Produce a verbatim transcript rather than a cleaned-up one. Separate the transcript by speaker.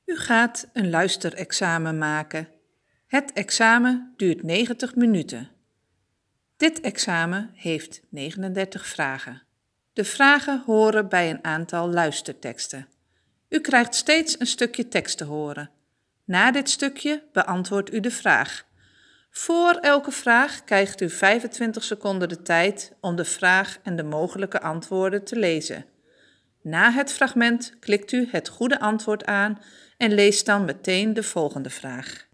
Speaker 1: U gaat een luisterexamen maken. Het examen duurt negentig minuten. Dit examen heeft negenendertig vragen. De vragen horen bij een aantal luisterteksten. U krijgt steeds een stukje tekst te horen. Na dit stukje beantwoordt u de vraag. Voor elke vraag krijgt u vijfentwintig seconden de tijd om de vraag en de mogelijke antwoorden te lezen. Na het fragment klikt u het goede antwoord aan en leest dan meteen de volgende vraag.